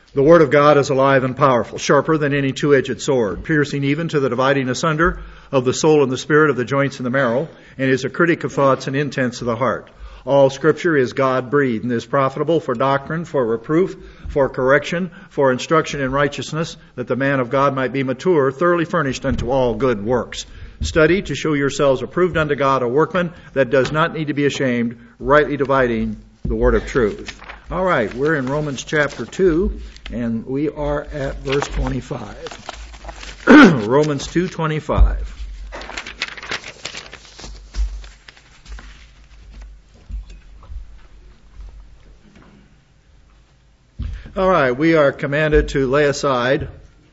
The Word of God is alive and powerful, sharper than any two-edged sword, piercing even to the dividing asunder of the soul and the spirit, of the joints and the marrow, and is a critic of thoughts and intents of the heart. All Scripture is God-breathed and is profitable for doctrine, for reproof, for correction, for instruction in righteousness, that the man of God might be mature, thoroughly furnished unto all good works. Study to show yourselves approved unto God, a workman that does not need to be ashamed, rightly dividing the word of truth. All right, we're in Romans chapter 2, and we are at verse 25. Romans 2:25. All right, we are commanded to lay aside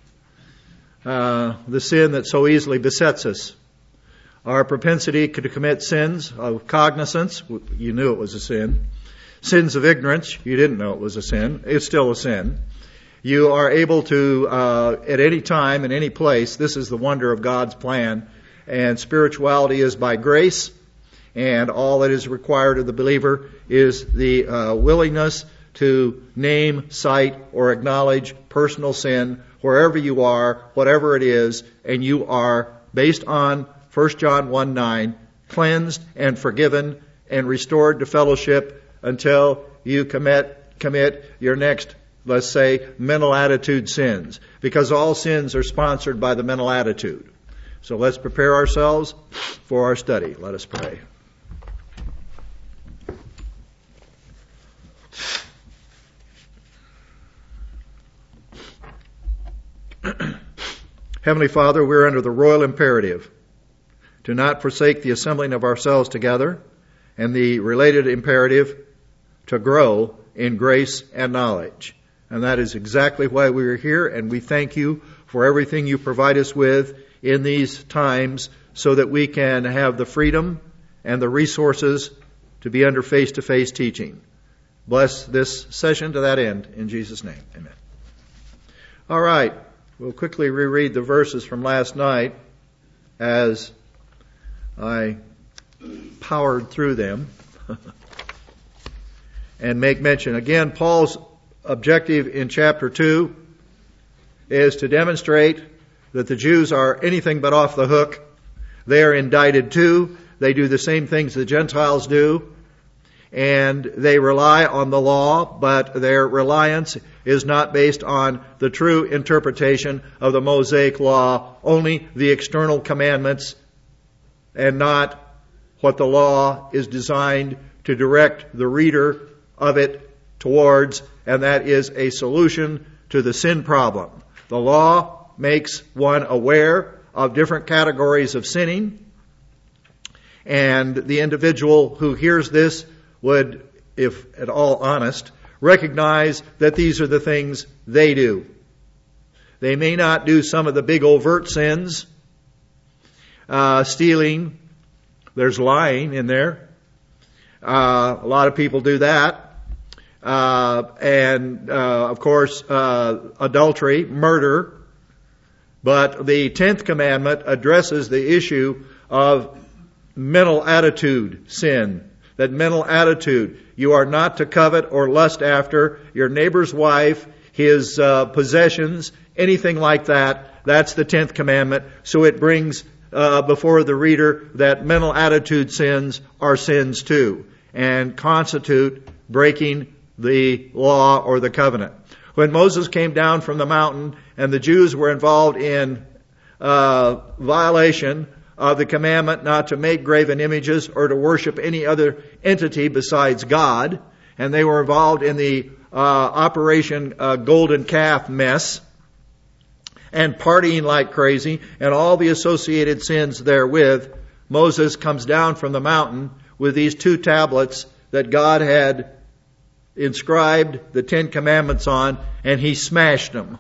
the sin that so easily besets us. Our propensity to commit sins of cognizance, you knew it was a sin. Sins of ignorance, you didn't know it was a sin. It's still a sin. You are able to, at any time, in any place, this is the wonder of God's plan. And spirituality is by grace. And all that is required of the believer is the willingness to name, cite, or acknowledge personal sin wherever you are, whatever it is. And you are, based on 1 John 1:9, cleansed and forgiven and restored to fellowship until you commit your next, let's say, mental attitude sins. Because all sins are sponsored by the mental attitude. So let's prepare ourselves for our study. Let us pray. Heavenly Father, we're under the royal imperative to not forsake the assembling of ourselves together, and the related imperative to grow in grace and knowledge. And that is exactly why we are here, and we thank you for everything you provide us with in these times so that we can have the freedom and the resources to be under face-to-face teaching. Bless this session to that end, in Jesus' name. Amen. All right, we'll quickly reread the verses from last night as I powered through them. And make mention. Again, Paul's objective in chapter 2 is to demonstrate that the Jews are anything but off the hook. They are indicted too. They do the same things the Gentiles do. And they rely on the law, but their reliance is not based on the true interpretation of the Mosaic law, only the external commandments, and not what the law is designed to direct the reader of it towards, and that is a solution to the sin problem. The law makes one aware of different categories of sinning, and the individual who hears this would, if at all honest, recognize that these are the things they do. They may not do some of the big overt sins, stealing, there's lying in there. A lot of people do that. Of course, adultery, murder. But the 10th commandment addresses the issue of mental attitude sin. That mental attitude. You are not to covet or lust after your neighbor's wife, his possessions, anything like that. That's the 10th commandment. So it brings before the reader that mental attitude sins are sins too, and constitute breaking the law or the covenant. When Moses came down from the mountain and the Jews were involved in violation of the commandment not to make graven images or to worship any other entity besides God, and they were involved in the Operation Golden Calf mess, and partying like crazy, and all the associated sins therewith, Moses comes down from the mountain with these 2 tablets that God had inscribed the 10 commandments on, and he smashed them.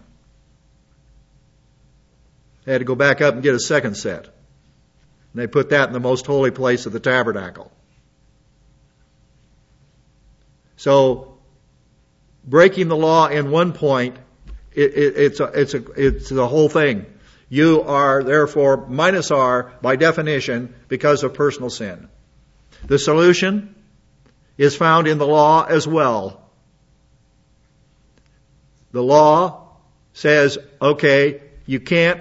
They had to go back up and get a second set. And they put that in the most holy place of the tabernacle. So, breaking the law in one point, it's the whole thing. You are therefore minus R by definition because of personal sin. The solution is found in the law as well. The law says, okay, you can't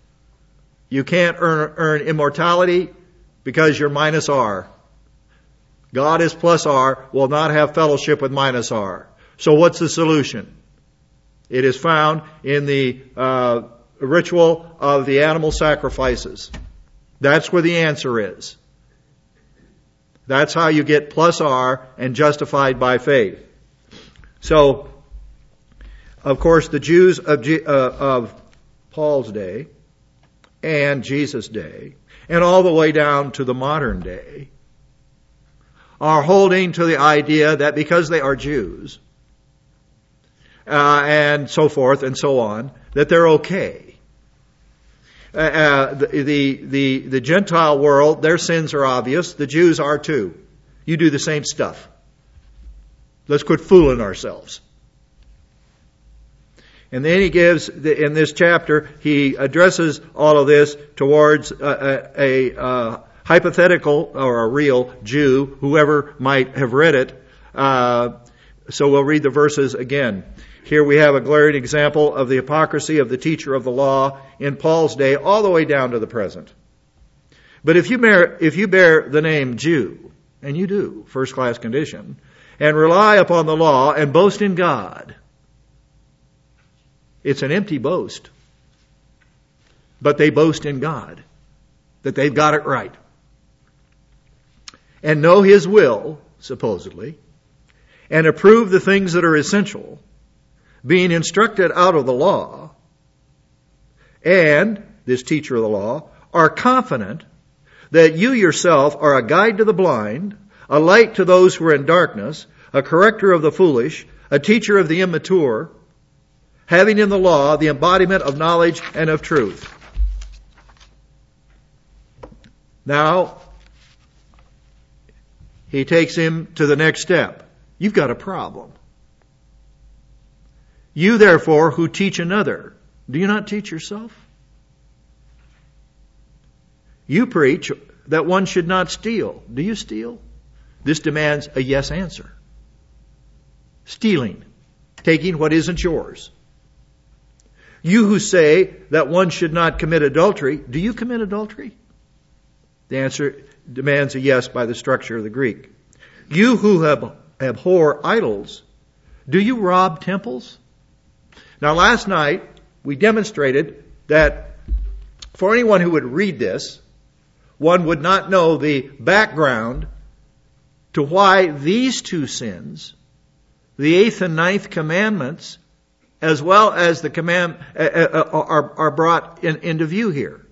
earn immortality because you're minus R. God is plus R, will not have fellowship with minus R. So what's the solution? It is found in the ritual of the animal sacrifices. That's where the answer is. That's how you get plus R and justified by faith. So, of course, the Jews of Paul's day and Jesus' day, and all the way down to the modern day, are holding to the idea that because they are Jews, and so forth and so on, that they're okay. The Gentile world, their sins are obvious. The Jews are too. You do the same stuff. Let's quit fooling ourselves. And then he gives, in this chapter, he addresses all of this towards a hypothetical or a real Jew, whoever might have read it. So we'll read the verses again. Here we have a glaring example of the hypocrisy of the teacher of the law in Paul's day all the way down to the present. But if you bear the name Jew, and you do, first class condition, and rely upon the law and boast in God, it's an empty boast. But they boast in God, that they've got it right. And know His will, supposedly, and approve the things that are essential, being instructed out of the law, and, this teacher of the law, are confident that you yourself are a guide to the blind, a light to those who are in darkness, a corrector of the foolish, a teacher of the immature, having in the law the embodiment of knowledge and of truth. Now, he takes him to the next step. You've got a problem. You, therefore, who teach another, do you not teach yourself? You preach that one should not steal. Do you steal? This demands a yes answer. Stealing, taking what isn't yours. You who say that one should not commit adultery, do you commit adultery? The answer demands a yes by the structure of the Greek. You who abhor idols, do you rob temples? Now, last night we demonstrated that for anyone who would read this, one would not know the background to why these two sins, the 8th and 9th commandments, as well as the command, are brought into view here.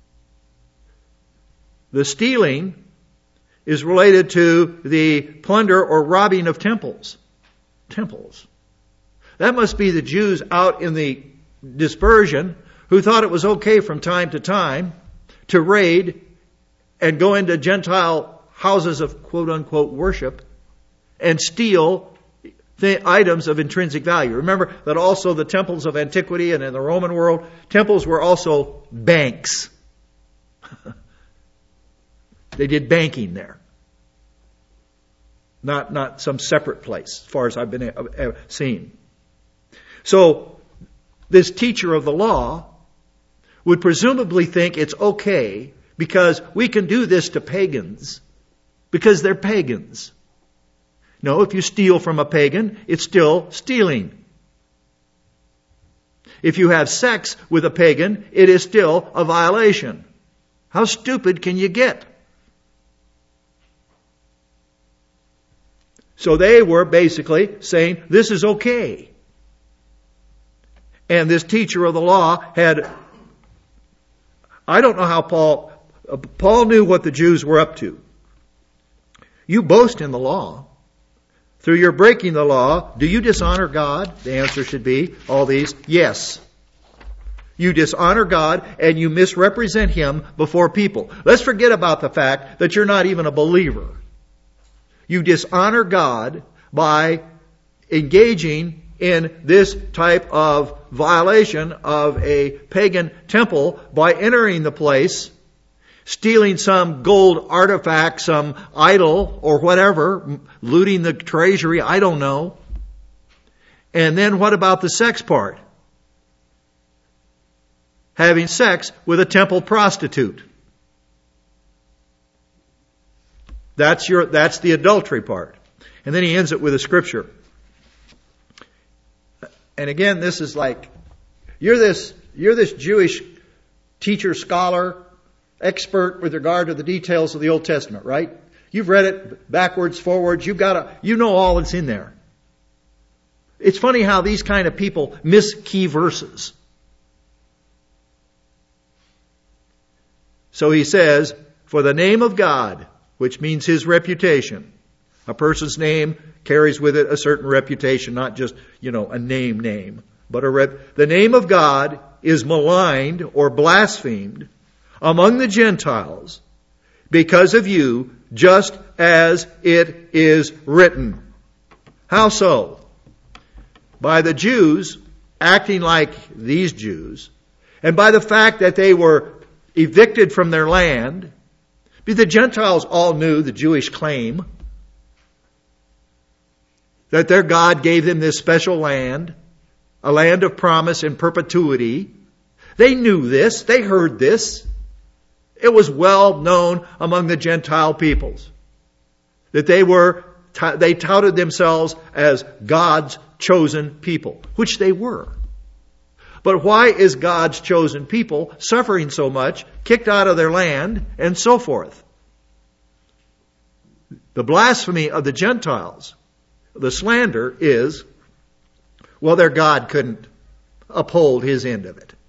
The stealing is related to the plunder or robbing of temples. Temples. That must be the Jews out in the dispersion who thought it was okay from time to time to raid and go into Gentile houses of quote-unquote worship and steal the items of intrinsic value. Remember that also the temples of antiquity and in the Roman world, temples were also banks. They did banking there. Not some separate place, as far as I've been seen. So, this teacher of the law would presumably think it's okay because we can do this to pagans because they're pagans. No, if you steal from a pagan, it's still stealing. If you have sex with a pagan, it is still a violation. How stupid can you get? So they were basically saying, this is okay. And this teacher of the law had, I don't know how Paul knew what the Jews were up to. You boast in the law. Through your breaking the law, do you dishonor God? The answer should be, all these, yes. You dishonor God and you misrepresent Him before people. Let's forget about the fact that you're not even a believer. You dishonor God by engaging in this type of violation of a pagan temple by entering the place, stealing some gold artifact, some idol or whatever, looting the treasury, I don't know, And then what about the sex part? Having sex with a temple prostitute. That's the adultery part. And then he ends it with a scripture. And again, this is like, you're this Jewish teacher, scholar, expert with regard to the details of the Old Testament, right? You've read it backwards, forwards. You know all that's in there. It's funny how these kind of people miss key verses. So he says, for the name of God, which means His reputation. A person's name carries with it a certain reputation, not just, a name, but the name of God is maligned or blasphemed among the Gentiles because of you, just as it is written. How so? By the Jews acting like these Jews, and by the fact that they were evicted from their land. The Gentiles all knew the Jewish claim that their God gave them this special land, a land of promise and perpetuity. They knew this. They heard this. It was well known among the Gentile peoples that they touted themselves as God's chosen people, which they were. But why is God's chosen people suffering so much, kicked out of their land, and so forth? The blasphemy of the Gentiles, the slander is, their God couldn't uphold His end of it.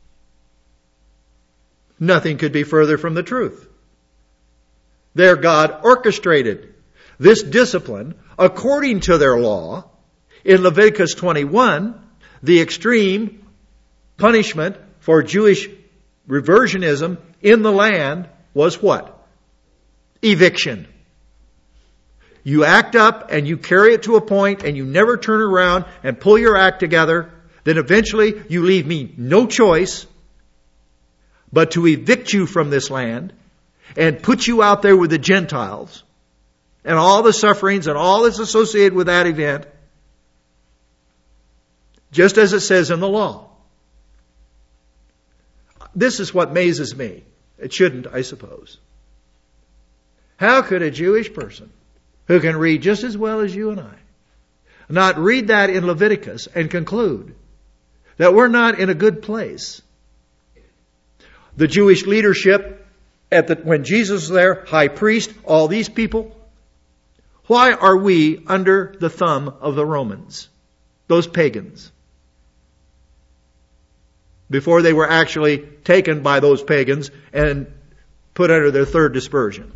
Nothing could be further from the truth. Their God orchestrated this discipline according to their law. In Leviticus 21, the extreme punishment for Jewish reversionism in the land was what? Eviction. You act up and you carry it to a point and you never turn around and pull your act together, then eventually you leave me no choice but to evict you from this land and put you out there with the Gentiles and all the sufferings and all that's associated with that event, just as it says in the law. This is what amazes me. It shouldn't, I suppose. How could a Jewish person who can read just as well as you and I not read that in Leviticus and conclude that we're not in a good place? The Jewish leadership, when Jesus was there, high priest, all these people, why are we under the thumb of the Romans, those pagans? Before they were actually taken by those pagans and put under their third dispersion.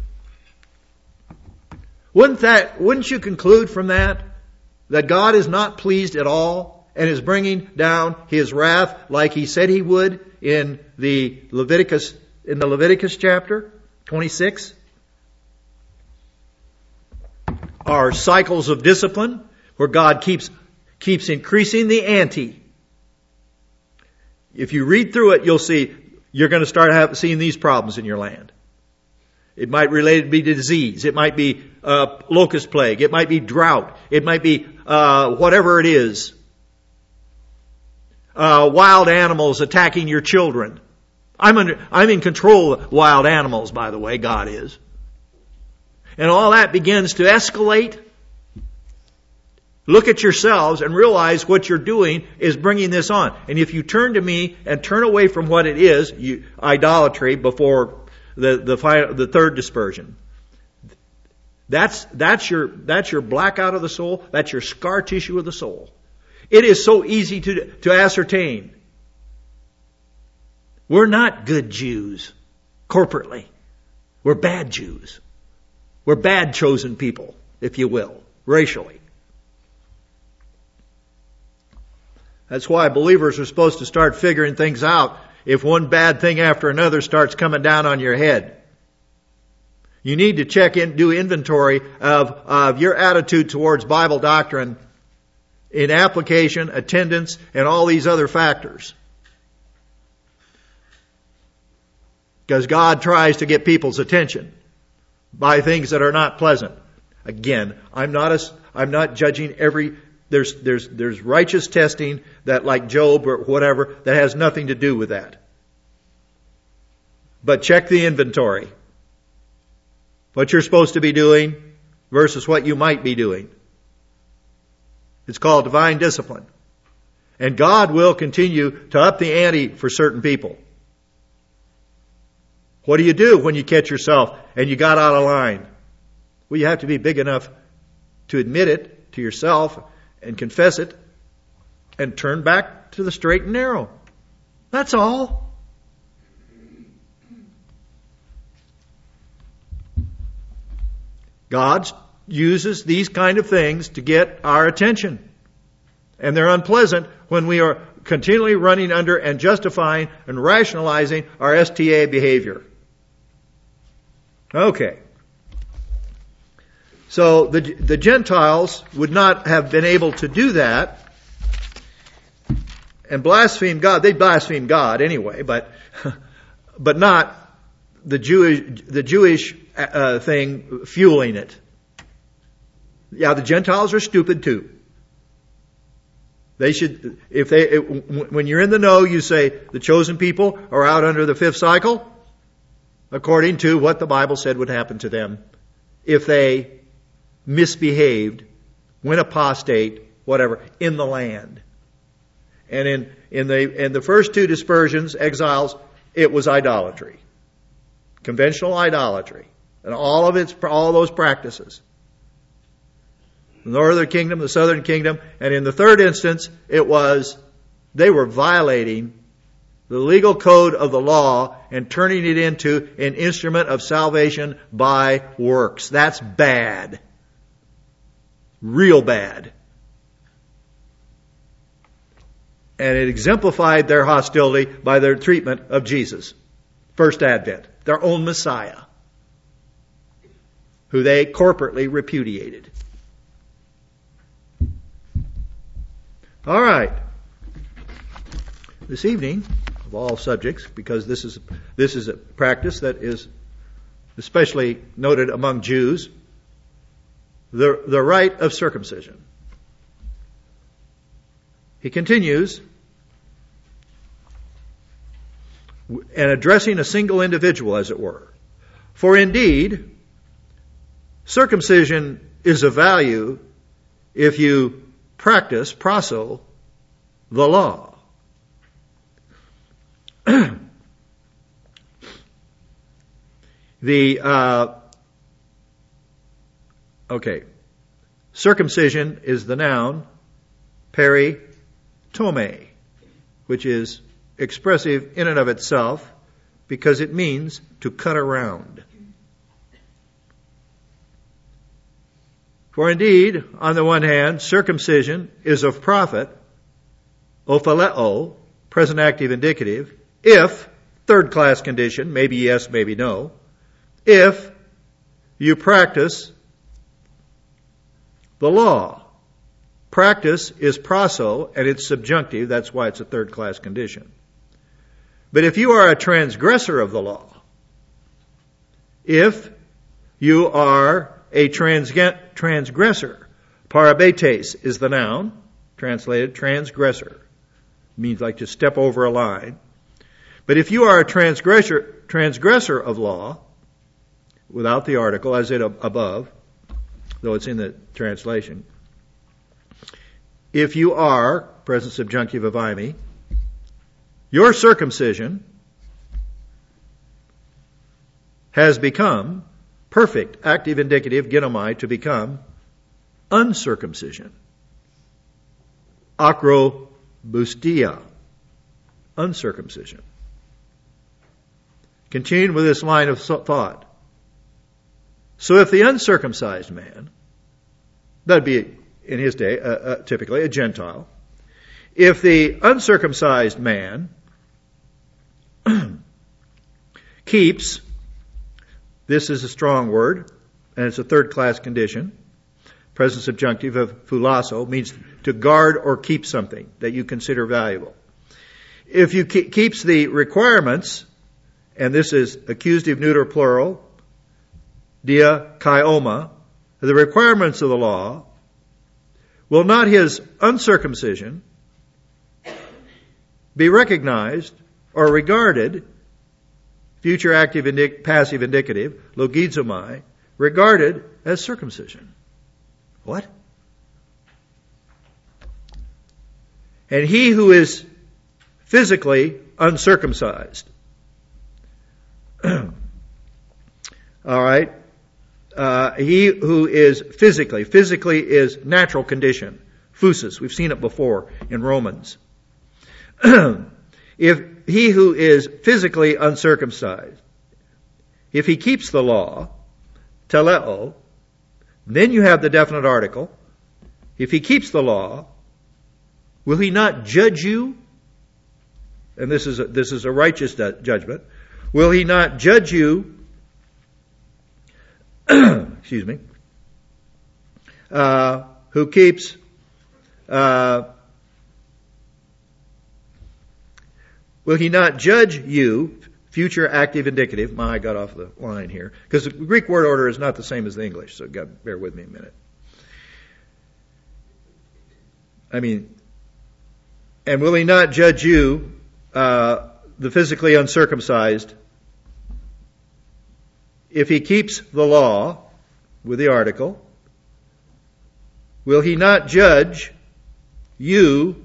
Wouldn't you conclude from that God is not pleased at all and is bringing down His wrath like He said He would in the Leviticus chapter 26? Our cycles of discipline where God keeps increasing the ante. If you read through it, you'll see you're going to start seeing these problems in your land. It might be to disease. It might be locust plague. It might be drought. It might be whatever it is. Wild animals attacking your children. I'm in control of wild animals, by the way. God is. And all that begins to escalate. Look at yourselves and realize what you're doing is bringing this on. And if you turn to me and turn away from what it is, idolatry before the third dispersion, that's your blackout of the soul. That's your scar tissue of the soul. It is so easy to ascertain. We're not good Jews corporately. We're bad Jews. We're bad chosen people, if you will, racially. That's why believers are supposed to start figuring things out if one bad thing after another starts coming down on your head. You need to do inventory of your attitude towards Bible doctrine in application, attendance, and all these other factors. Because God tries to get people's attention by things that are not pleasant. Again, I'm not judging every There's righteous testing that, like Job or whatever, that has nothing to do with that. But check the inventory. What you're supposed to be doing versus what you might be doing. It's called divine discipline. And God will continue to up the ante for certain people. What do you do when you catch yourself and you got out of line? Well, you have to be big enough to admit it to yourself and confess it and turn back to the straight and narrow. That's all. God uses these kind of things to get our attention. And they're unpleasant when we are continually running under and justifying and rationalizing our STA behavior. Okay. So the Gentiles would not have been able to do that and blaspheme God. They blaspheme God anyway, but not the Jewish thing fueling it. Yeah, the Gentiles are stupid too. They should, when you're in the know, you say the chosen people are out under the fifth cycle, according to what the Bible said would happen to them if they misbehaved, went apostate, whatever, in the land. And in the first two dispersions, exiles, it was idolatry. Conventional idolatry. And all those practices. The northern kingdom, the southern kingdom, and in the third instance, they were violating the legal code of the law and turning it into an instrument of salvation by works. That's bad. Real bad. And it exemplified their hostility by their treatment of Jesus. First Advent. Their own Messiah. Who they corporately repudiated. All right. This evening, of all subjects, because this is a practice that is especially noted among Jews, the rite of circumcision. He continues, and addressing a single individual, as it were. For indeed, circumcision is of value if you practice, praso, the law. Circumcision is the noun, peritome, which is expressive in and of itself because it means to cut around. For indeed, on the one hand, circumcision is of profit, ophaleo, present active indicative, if, third class condition, maybe yes, maybe no, if you practice the law. Practice is praso, and it's subjunctive, that's why it's a third class condition. But if you are a transgressor of the law, if you are a transgressor, parabetes is the noun, translated transgressor. Means like to step over a line. But if you are a transgressor of law, without the article, as it above, though it's in the translation, if you are, present subjunctive of ime, your circumcision has become perfect, active indicative, genomai, to become uncircumcision. Akrobustia, uncircumcision. Continuing with this line of thought. So if the uncircumcised man, that'd be in his day typically a Gentile, if the uncircumcised man keeps, this is a strong word, and it's a third class condition, present subjunctive of phulasso, means to guard or keep something that you consider valuable. If you keeps the requirements, and this is accusative neuter plural, dia kaioma, the requirements of the law, will not his uncircumcision be recognized or regarded, future active, passive, indicative, logizomai, regarded as circumcision? What? And he who is physically uncircumcised. All right. He who is physically is natural condition. Phusis. We've seen it before in Romans. If he who is physically uncircumcised, if he keeps the law, teleo, then you have the definite article. If he keeps the law, will he not judge you? And this is a righteous judgment. Will he not judge you? Excuse me. Who keeps? Will he not judge you? Future active indicative. I got off the line here because the Greek word order is not the same as the English, so bear with me a minute. And will he not judge you, the physically uncircumcised, if he keeps the law, with the article? Will he not judge you,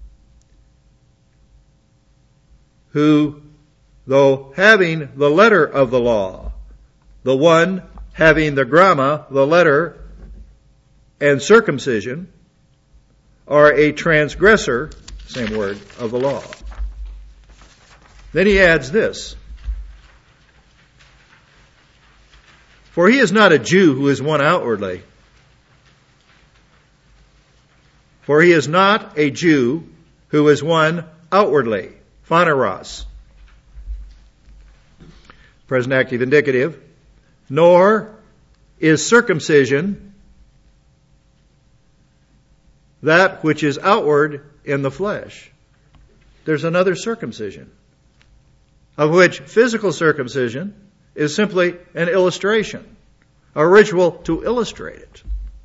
who, though having the letter of the law, the one having the gramma, the letter, and circumcision, are a transgressor, same word, of the law? Then he adds this. For he is not a Jew who is one outwardly. For he is not a Jew who is one outwardly. Phaneros. Present active indicative. Nor is circumcision that which is outward in the flesh. There's another circumcision, of which physical circumcision is simply an illustration, a ritual to illustrate it.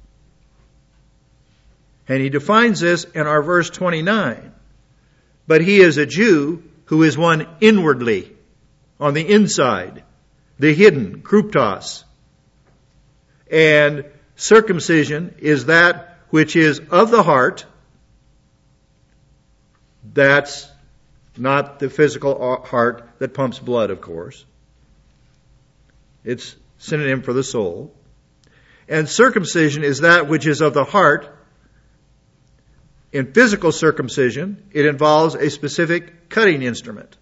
And he defines this in our verse 29. But he is a Jew who is one inwardly, on the inside, the hidden, kruptos. And circumcision is that which is of the heart. That's not the physical heart that pumps blood, of course. It's synonym for the soul. And circumcision is that which is of the heart. In physical circumcision, it involves a specific cutting instrument.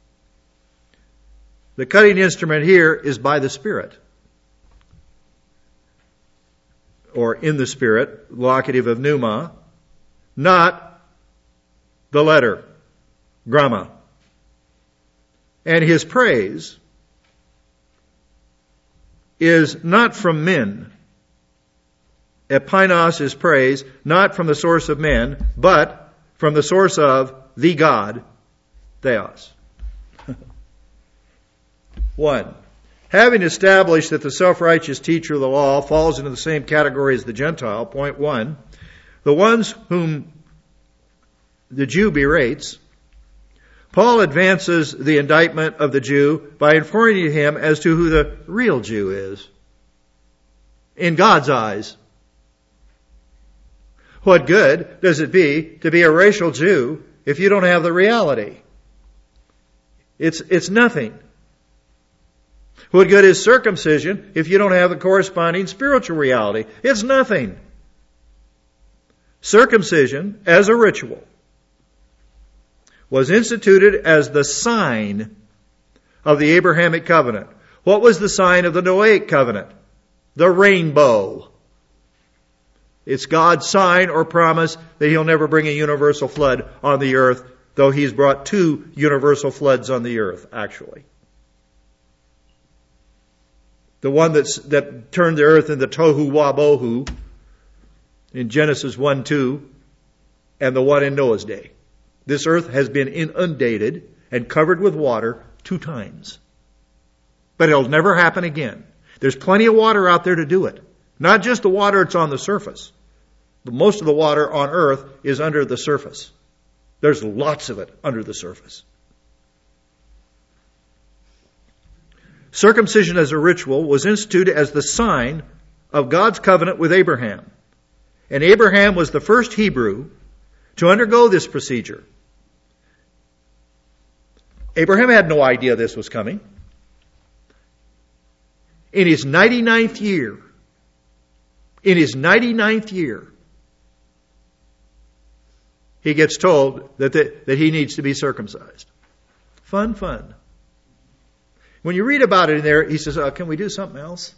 The cutting instrument here is by the Spirit, or in the Spirit, locative of pneuma, not the letter, gramma. And his praise is not from men. Epainos is praise, not from the source of men, but from the source of the God, Theos. 1. Having established that the self-righteous teacher of the law falls into the same category as the Gentile, point 1, the ones whom the Jew berates, Paul advances the indictment of the Jew by informing him as to who the real Jew is in God's eyes. What good does it be to be a racial Jew if you don't have the reality? It's nothing. What good is circumcision if you don't have the corresponding spiritual reality? It's nothing. Circumcision, as a ritual, was instituted as the sign of the Abrahamic covenant. What was the sign of the Noahic covenant? The rainbow. It's God's sign or promise that He'll never bring a universal flood on the earth, though He's brought 2 universal floods on the earth, actually. The one that turned the earth into tohu wabohu in Genesis 1:2, and the one in Noah's day. This earth has been inundated and covered with water 2 times. But it'll never happen again. There's plenty of water out there to do it. Not just the water that's on the surface, But most of the water on earth is under the surface. There's lots of it under the surface. Circumcision as a ritual was instituted as the sign of God's covenant with Abraham. And Abraham was the first Hebrew to undergo this procedure. Abraham had no idea this was coming. In his 99th year, he gets told that he needs to be circumcised. Fun. When you read about it in there, he says, can we do something else?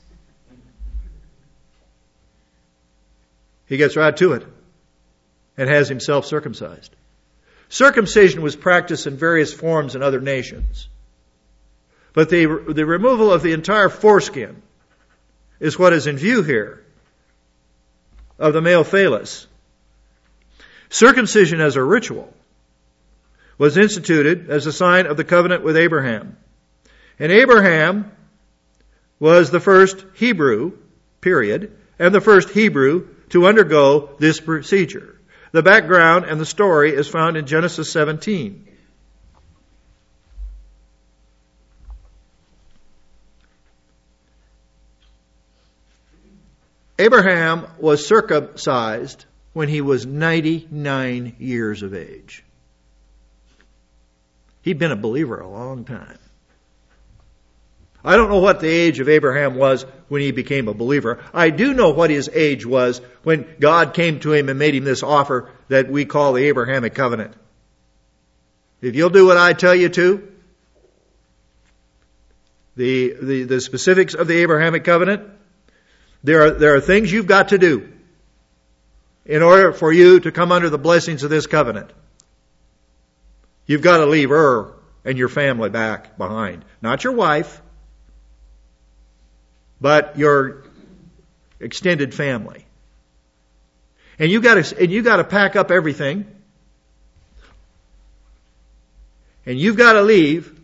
He gets right to it and has himself circumcised. Circumcision was practiced in various forms in other nations. But the removal of the entire foreskin is what is in view here of the male phallus. Circumcision as a ritual was instituted as a sign of the covenant with Abraham. And Abraham was the first Hebrew, period, and the first Hebrew to undergo this procedure. The background and the story is found in Genesis 17. Abraham was circumcised when he was 99 years of age. He'd been a believer a long time. I don't know what the age of Abraham was when he became a believer. I do know what his age was when God came to him and made him this offer that we call the Abrahamic covenant. If you'll do what I tell you to, the specifics of the Abrahamic covenant, there are things you've got to do in order for you to come under the blessings of this covenant. You've got to leave Ur and your family back behind. Not your wife, but your extended family. And you got to pack up everything. And you've got to leave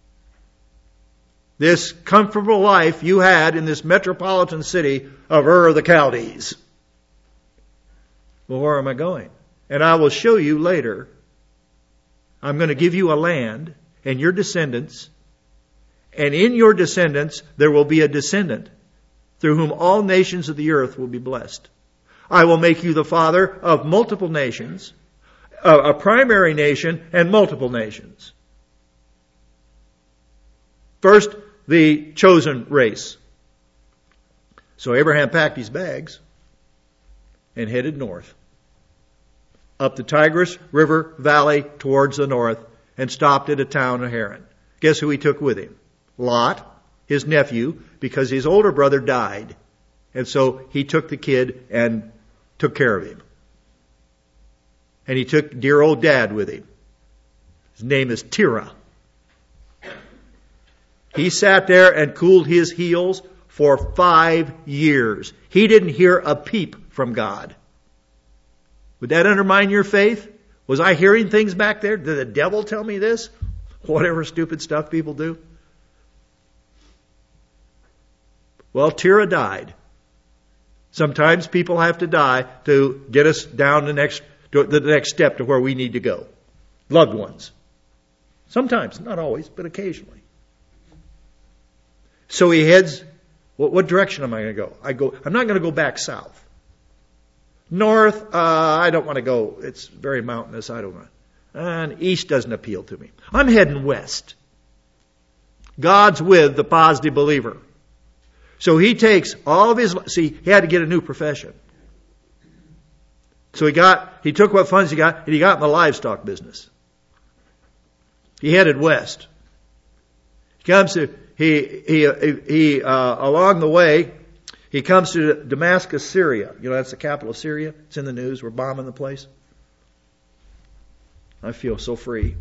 this comfortable life you had in this metropolitan city of Ur of the Chaldees. Well, where am I going? And I will show you later. I'm going to give you a land and your descendants. And in your descendants, there will be a descendant through whom all nations of the earth will be blessed. I will make you the father of multiple nations, a primary nation and multiple nations. First, the chosen race. So Abraham packed his bags and headed north, up the Tigris River Valley towards the north, and stopped at a town of Haran. Guess who he took with him? Lot, his nephew, because his older brother died. And so he took the kid and took care of him. And he took dear old dad with him. His name is Terah. He sat there and cooled his heels for 5 years. He didn't hear a peep from God. Would that undermine your faith? Was I hearing things back there? Did the devil tell me this? Whatever stupid stuff people do. Well, Terah died. Sometimes people have to die to get us down the next step to where we need to go. Loved ones. Sometimes, not always, but occasionally. So he heads, what direction am I going to go? I'm not going to go back south. North, I don't want to go. It's very mountainous. I don't want. And east doesn't appeal to me. I'm heading west. God's with the positive believer. So he takes all of his, he had to get a new profession. So he took what funds he got, and he got in the livestock business. He headed west. Along the way, he comes to Damascus, Syria. You know, that's the capital of Syria. It's in the news. We're bombing the place. I feel so free.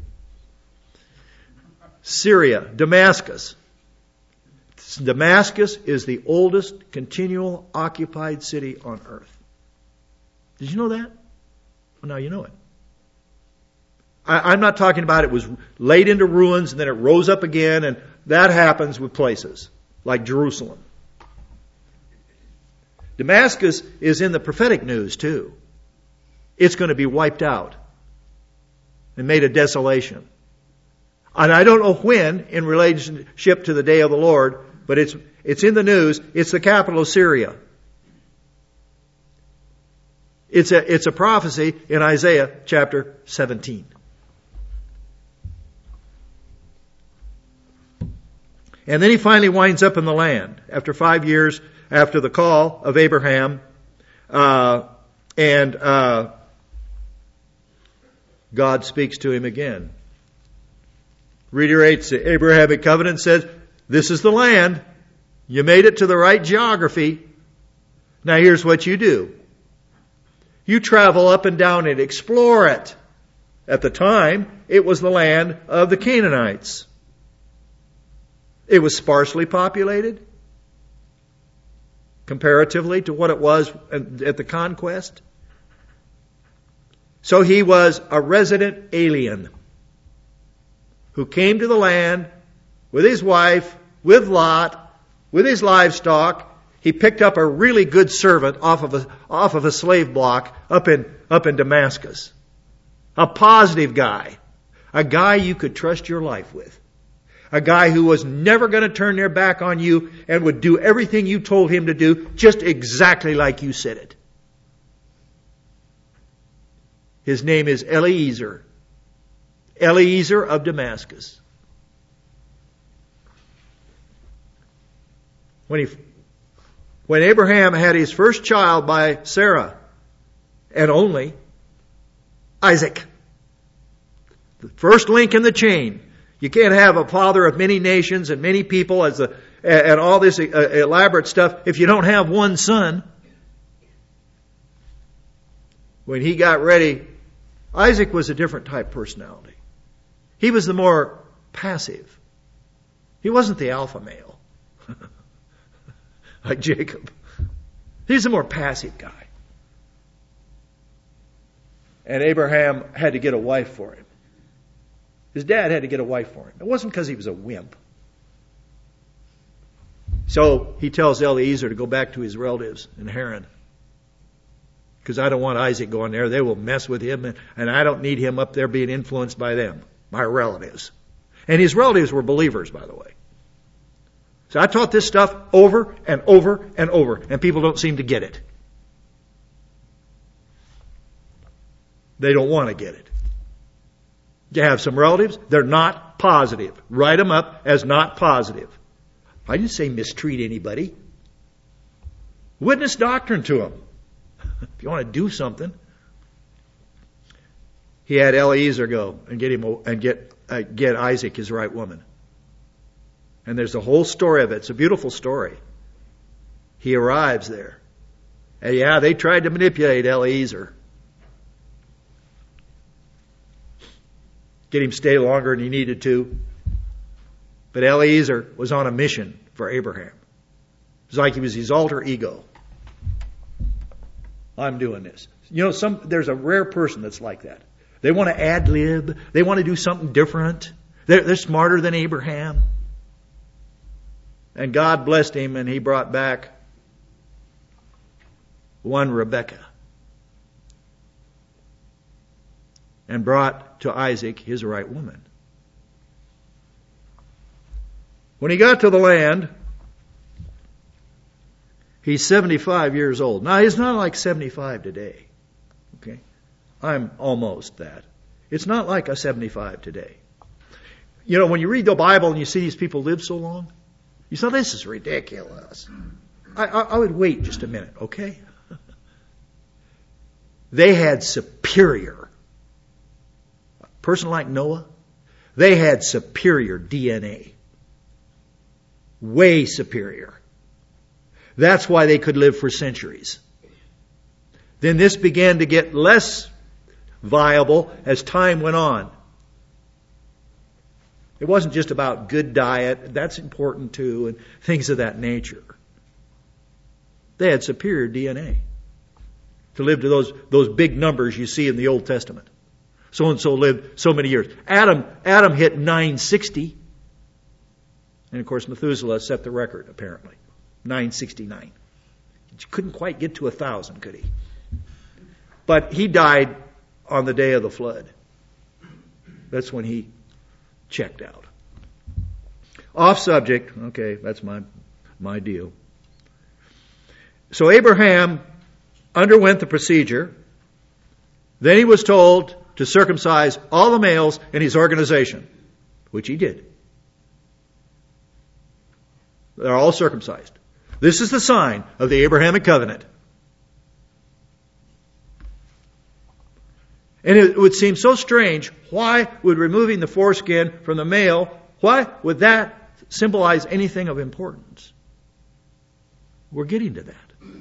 Syria, Damascus. Damascus is the oldest continual occupied city on earth. Did you know that? Well, now you know it. I'm not talking about it was laid into ruins and then it rose up again, and that happens with places like Jerusalem. Damascus is in the prophetic news too. it's going to be wiped out and made a desolation. And I don't know when in relationship to the day of the Lord, but it's in the news. It's the capital of Syria. It's a prophecy in Isaiah chapter 17. And then he finally winds up in the land after 5 years after the call of Abraham. God speaks to him again. Reiterates the Abrahamic covenant, says, this is the land. You made it to the right geography. Now here's what you do. You travel up and down it, explore it. At the time, it was the land of the Canaanites. It was sparsely populated comparatively to what it was at the conquest. So he was a resident alien who came to the land with his wife, with Lot, with his livestock. He picked up a really good servant off of a slave block up in Damascus. A positive guy. A guy you could trust your life with. A guy who was never going to turn their back on you and would do everything you told him to do just exactly like you said it. His name is Eliezer. Eliezer of Damascus. When Abraham had his first child by Sarah, and only, Isaac, the first link in the chain. You can't have a father of many nations and many people and all this elaborate stuff if you don't have one son. When he got ready, Isaac was a different type personality. He was the more passive. He wasn't the alpha male. Like Jacob. He's a more passive guy. And Abraham had to get a wife for him. His dad had to get a wife for him. It wasn't because he was a wimp. So he tells Eliezer to go back to his relatives in Haran. Because I don't want Isaac going there. They will mess with him. And I don't need him up there being influenced by them, my relatives. And his relatives were believers, by the way. So I taught this stuff over and over and over. And people don't seem to get it. They don't want to get it. You have some relatives, they're not positive. Write them up as not positive. I didn't say mistreat anybody. Witness doctrine to them. If you want to do something. He had Eliezer go and get Isaac his right woman. And there's a whole story of it. It's a beautiful story. He arrives there. And yeah, they tried to manipulate Eliezer. Get him stay longer than he needed to. But Eliezer was on a mission for Abraham. It was like he was his alter ego. I'm doing this. You know, there's a rare person that's like that. They want to ad-lib. They want to do something different. They're smarter than Abraham. And God blessed him and he brought back one Rebekah. And brought to Isaac his right woman. When he got to the land, he's 75 years old. Now, he's not like 75 today. Okay? I'm almost that. It's not like a 75 today. You know, when you read the Bible and you see these people live so long, you say, this is ridiculous. I would wait just a minute, okay? They had superior. Person like Noah, they had superior DNA. Way superior. That's why they could live for centuries. Then this began to get less viable as time went on. It wasn't just about good diet. That's important too, and things of that nature. They had superior DNA to live to those big numbers you see in the Old Testament. So-and-so lived so many years. Adam hit 960. And of course, Methuselah set the record, apparently. 969. He couldn't quite get to 1,000, could he? But he died on the day of the flood. That's when he checked out. Off subject. Okay, that's my deal. So Abraham underwent the procedure. Then he was told to circumcise all the males in his organization, which he did. They're all circumcised. This is the sign of the Abrahamic covenant. And it would seem so strange, why would removing the foreskin from the male, why would that symbolize anything of importance? We're getting to that.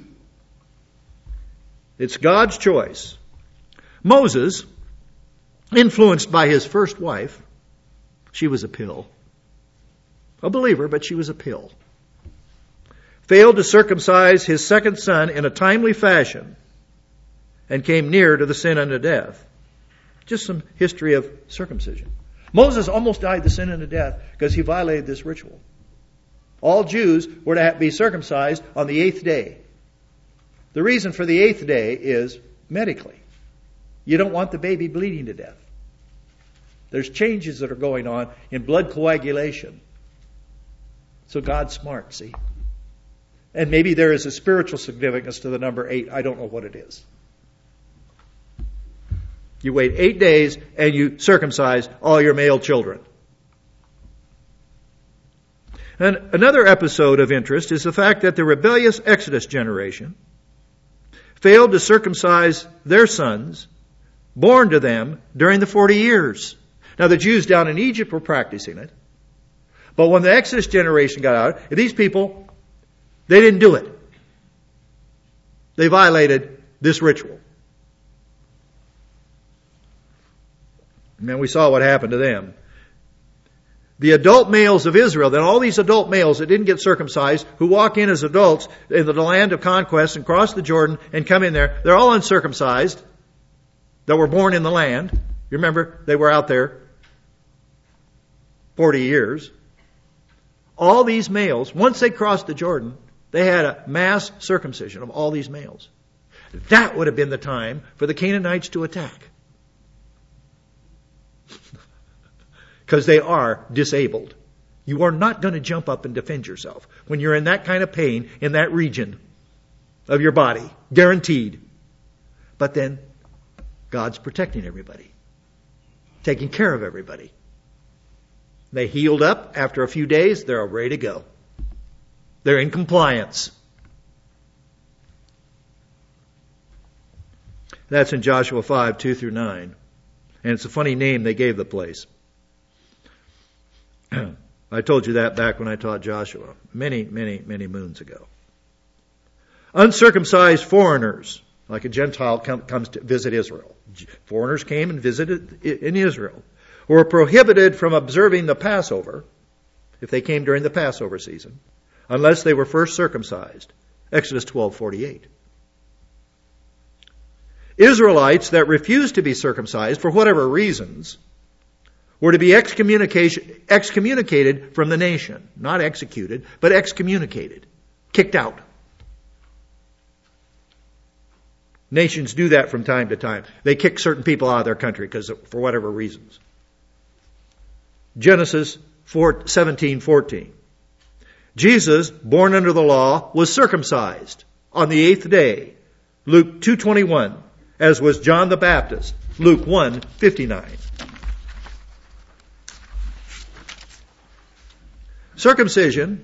It's God's choice. Moses, influenced by his first wife, she was a pill. A believer, but she was a pill. Failed to circumcise his second son in a timely fashion and came near to the sin unto death. Just some history of circumcision. Moses almost died the sin unto death because he violated this ritual. All Jews were to be circumcised on the 8th day. The reason for the 8th day is medically. You don't want the baby bleeding to death. There's changes that are going on in blood coagulation. So God's smart, see? And maybe there is a spiritual significance to the number 8. I don't know what it is. You wait 8 days and you circumcise all your male children. And another episode of interest is the fact that the rebellious Exodus generation failed to circumcise their sons born to them during the 40 years. Now the Jews down in Egypt were practicing it. But when the Exodus generation got out, these people, they didn't do it. They violated this ritual. And then we saw what happened to them. The adult males of Israel, then all these adult males that didn't get circumcised, who walk in as adults into the land of conquest and cross the Jordan and come in there, they're all uncircumcised that were born in the land. You remember, they were out there 40 years. All these males, once they crossed the Jordan, they had a mass circumcision of all these males. That would have been the time for the Canaanites to attack. Because they are disabled. You are not going to jump up and defend yourself when you're in that kind of pain in that region of your body. Guaranteed. But then, God's protecting everybody. Taking care of everybody. They healed up. After a few days, they're ready to go. They're in compliance. That's in Joshua 5, 2 through 9. And it's a funny name they gave the place. I told you that back when I taught Joshua, many moons ago. Uncircumcised foreigners, like a Gentile comes to visit Israel. Foreigners came and visited in Israel, were prohibited from observing the Passover, if they came during the Passover season, unless they were first circumcised. Exodus 12:48. Israelites that refused to be circumcised for whatever reasons were to be excommunicated from the nation. Not executed, but excommunicated. Kicked out. Nations do that from time to time. They kick certain people out of their country because for whatever reasons. Genesis 17:14. Jesus, born under the law, was circumcised on the 8th day. Luke 2:21, as was John the Baptist. Luke 1:59. Circumcision,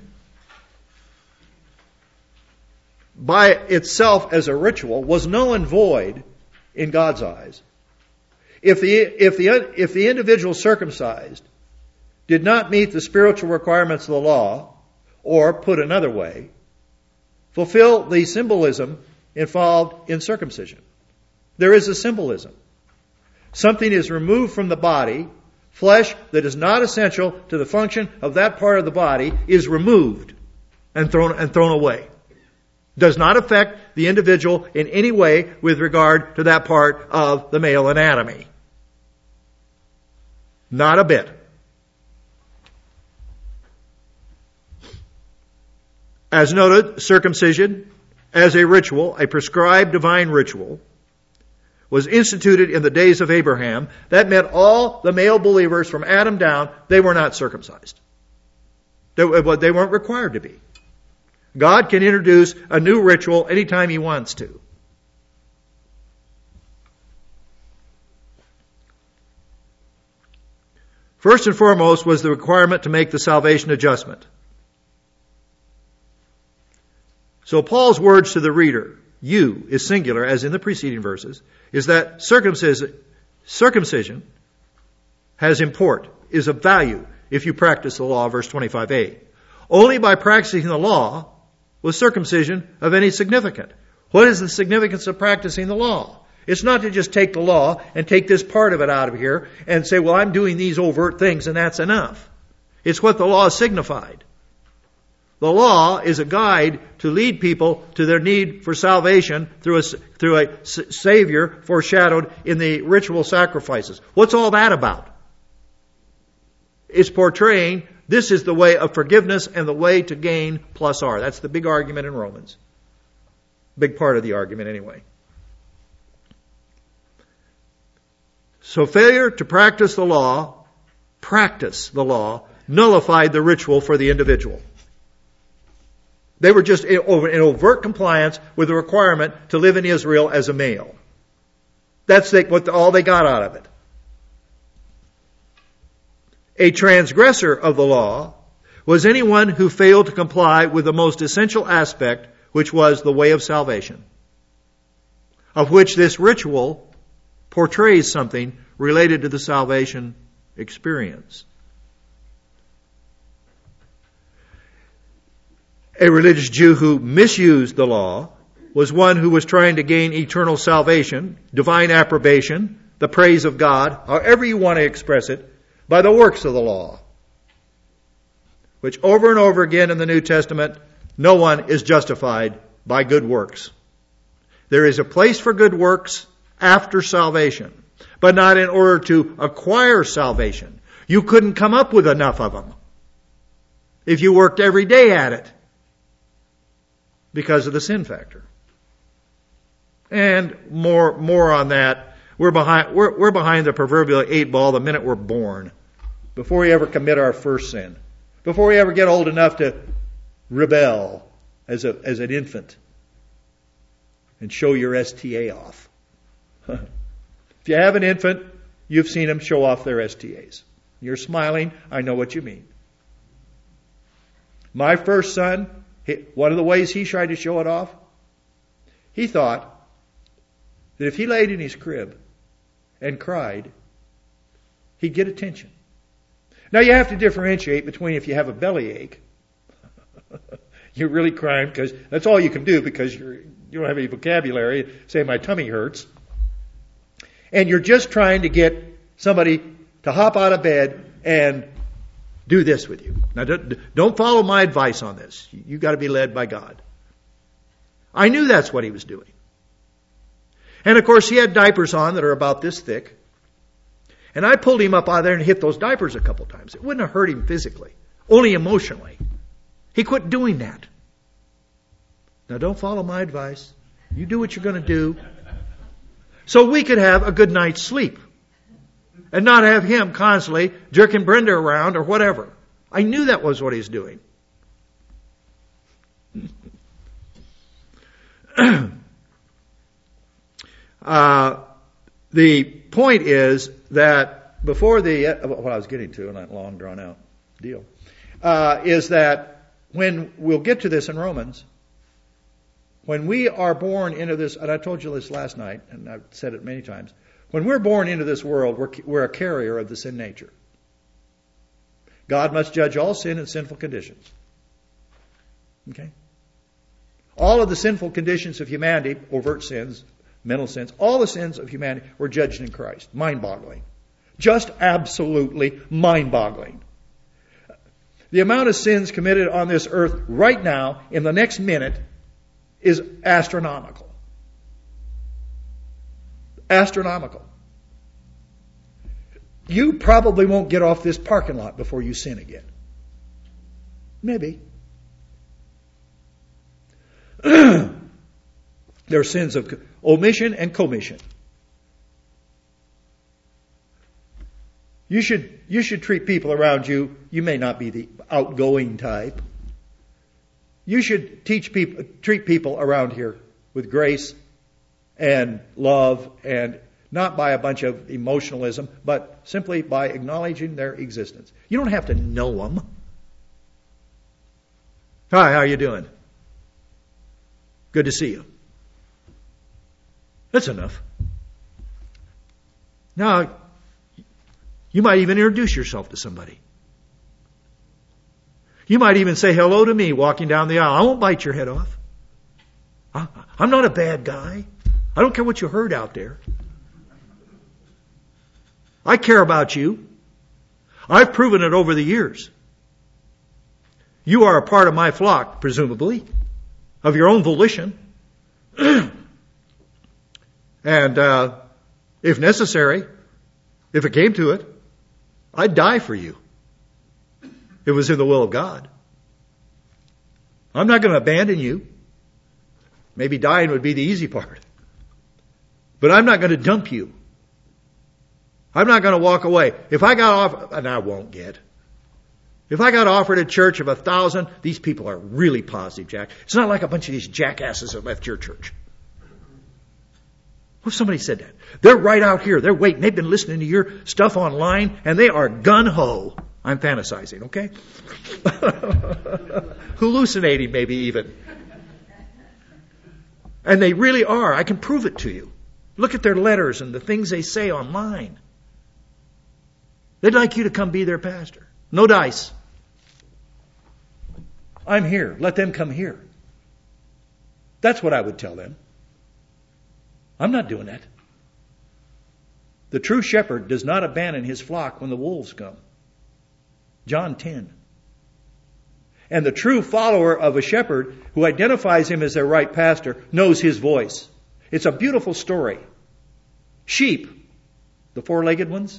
by itself as a ritual, was null and void in God's eyes. If the individual circumcised did not meet the spiritual requirements of the law, or, put another way, fulfill the symbolism involved in circumcision. There is a symbolism. Something is removed from the body. Flesh that is not essential to the function of that part of the body is removed and thrown away. Does not affect the individual in any way with regard to that part of the male anatomy. Not a bit. As noted, circumcision as a ritual, a prescribed divine ritual, was instituted in the days of Abraham, that meant all the male believers from Adam down, they were not circumcised. They weren't required to be. God can introduce a new ritual anytime He wants to. First and foremost was the requirement to make the salvation adjustment. So Paul's words to the reader, you, is singular, as in the preceding verses, is that circumcision has import, is of value, if you practice the law, verse 25a. Only by practicing the law was circumcision of any significance. What is the significance of practicing the law? It's not to just take the law and take this part of it out of here and say, well, I'm doing these overt things and that's enough. It's what the law signified. The law is a guide to lead people to their need for salvation through a Savior foreshadowed in the ritual sacrifices. What's all that about? It's portraying this is the way of forgiveness and the way to gain plus R. That's the big argument in Romans. Big part of the argument anyway. So failure to practice the law, nullified the ritual for the individual. They were just in overt compliance with the requirement to live in Israel as a male. That's all they got out of it. A transgressor of the law was anyone who failed to comply with the most essential aspect, which was the way of salvation, of which this ritual portrays something related to the salvation experience. A religious Jew who misused the law was one who was trying to gain eternal salvation, divine approbation, the praise of God, however you want to express it, by the works of the law. Which over and over again in the New Testament, no one is justified by good works. There is a place for good works after salvation, but not in order to acquire salvation. You couldn't come up with enough of them if you worked every day at it because of the sin factor. And more on that. We're behind the proverbial 8 ball the minute we're born, before we ever commit our first sin, before we ever get old enough to rebel as an infant and show your STA off. If you have an infant, you've seen them show off their STAs. You're smiling. I know what you mean. My first son, one of the ways he tried to show it off, he thought that if he laid in his crib and cried, he'd get attention. Now you have to differentiate between if you have a bellyache, you're really crying because that's all you can do because you don't have any vocabulary, say my tummy hurts, and you're just trying to get somebody to hop out of bed and do this with you. Now don't follow my advice on this. You've got to be led by God. I knew that's what he was doing. And of course he had diapers on that are about this thick. And I pulled him up out of there and hit those diapers a couple times. It wouldn't have hurt him physically, only emotionally. He quit doing that. Now don't follow my advice. You do what you're going to do. So we could have a good night's sleep. And not have him constantly jerking Brenda around or whatever. I knew that was what he's doing. The point is that before what I was getting to, and that long drawn out deal, is that when we'll get to this in Romans, when we are born into this, and I told you this last night, and I've said it many times, when we're born into this world, we're a carrier of the sin nature. God must judge all sin and sinful conditions. Okay? All of the sinful conditions of humanity, overt sins, mental sins, all the sins of humanity were judged in Christ. Mind-boggling. Just absolutely mind-boggling. The amount of sins committed on this earth right now, in the next minute, is astronomical. Astronomical. You probably won't get off this parking lot before you sin again. Maybe. There are sins of omission and commission. You should treat people around you. You may not be the outgoing type. You should treat people around here with grace and love, and not by a bunch of emotionalism, but simply by acknowledging their existence. You don't have to know them. Hi, how are you doing? Good to see you. That's enough. Now, you might even introduce yourself to somebody. You might even say hello to me walking down the aisle. I won't bite your head off. I'm not a bad guy. I don't care what you heard out there. I care about you. I've proven it over the years. You are a part of my flock, presumably, of your own volition. And if necessary, if it came to it, I'd die for you. It was in the will of God. I'm not going to abandon you. Maybe dying would be the easy part. But I'm not going to dump you. I'm not going to walk away. If I got offered, and I won't get. If I got offered a church of 1,000, these people are really positive, Jack. It's not like a bunch of these jackasses that left your church. Well, somebody said that. They're right out here. They're waiting. They've been listening to your stuff online, and they are gun-ho. I'm fantasizing, okay? Hallucinating, maybe even. And they really are. I can prove it to you. Look at their letters and the things they say online. They'd like you to come be their pastor. No dice. I'm here. Let them come here. That's what I would tell them. I'm not doing that. The true shepherd does not abandon his flock when the wolves come. John 10. And the true follower of a shepherd who identifies him as their right pastor knows his voice. It's a beautiful story. Sheep, the four-legged ones.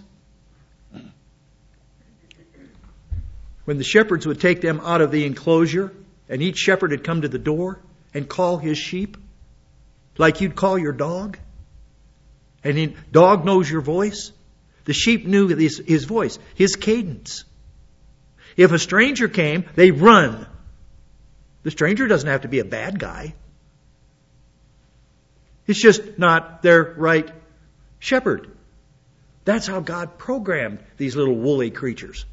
When the shepherds would take them out of the enclosure, and each shepherd had come to the door and call his sheep, like you'd call your dog. And the dog knows your voice. The sheep knew his voice, his cadence. If a stranger came, they run. The stranger doesn't have to be a bad guy. It's just not their right shepherd. That's how God programmed these little woolly creatures.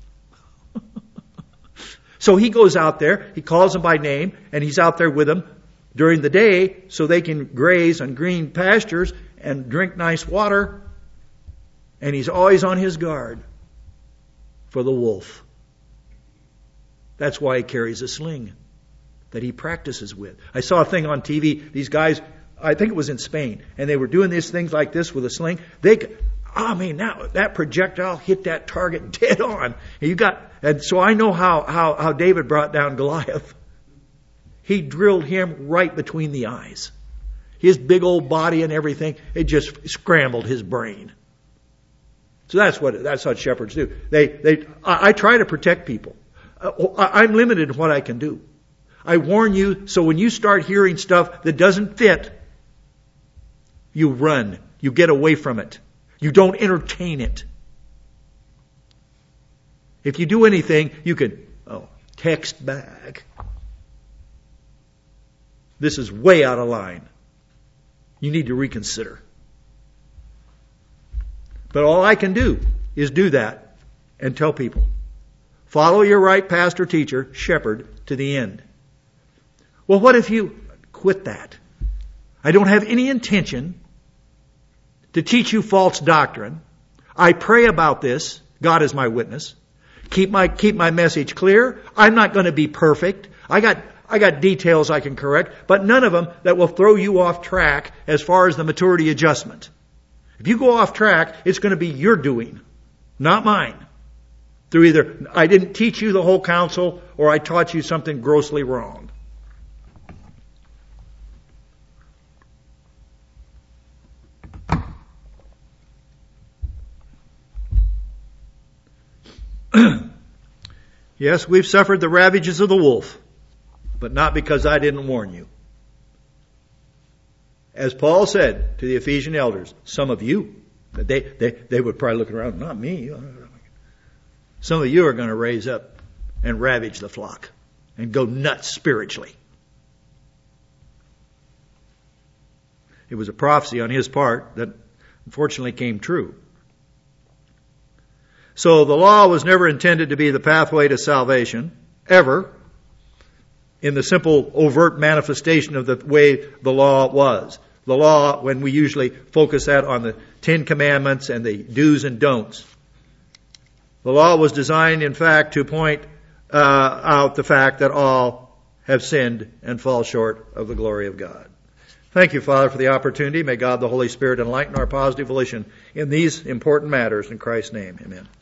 So he goes out there, he calls them by name, and he's out there with them during the day so they can graze on green pastures and drink nice water. And he's always on his guard for the wolf. That's why he carries a sling that he practices with. I saw a thing on TV. These guys, I think it was in Spain, and they were doing these things like this with a sling. That projectile hit that target dead on. And so I know how David brought down Goliath. He drilled him right between the eyes. His big old body and everything, it just scrambled his brain. So that's what shepherds do. I try to protect people. I'm limited in what I can do. I warn you, so when you start hearing stuff that doesn't fit, you run. You get away from it. You don't entertain it. If you do anything, you can text back. This is way out of line. You need to reconsider. But all I can do is do that and tell people, follow your right pastor, teacher, shepherd to the end. Well, what if you quit that? I don't have any intention to teach you false doctrine. I pray about this. God is my witness. Keep my message clear. I'm not going to be perfect. I got details I can correct, but none of them that will throw you off track as far as the maturity adjustment. If you go off track, it's going to be your doing, not mine. Through either I didn't teach you the whole counsel or I taught you something grossly wrong. Yes, we've suffered the ravages of the wolf, but not because I didn't warn you. As Paul said to the Ephesian elders, some of you, they were probably looking around, not me. some of you are going to raise up and ravage the flock and go nuts spiritually. It was a prophecy on his part that unfortunately came true. So the law was never intended to be the pathway to salvation, ever, in the simple, overt manifestation of the way the law was. The law, when we usually focus that on the 10 Commandments and the do's and don'ts. The law was designed, in fact, to point out the fact that all have sinned and fall short of the glory of God. Thank you, Father, for the opportunity. May God the Holy Spirit enlighten our positive volition in these important matters. In Christ's name, amen.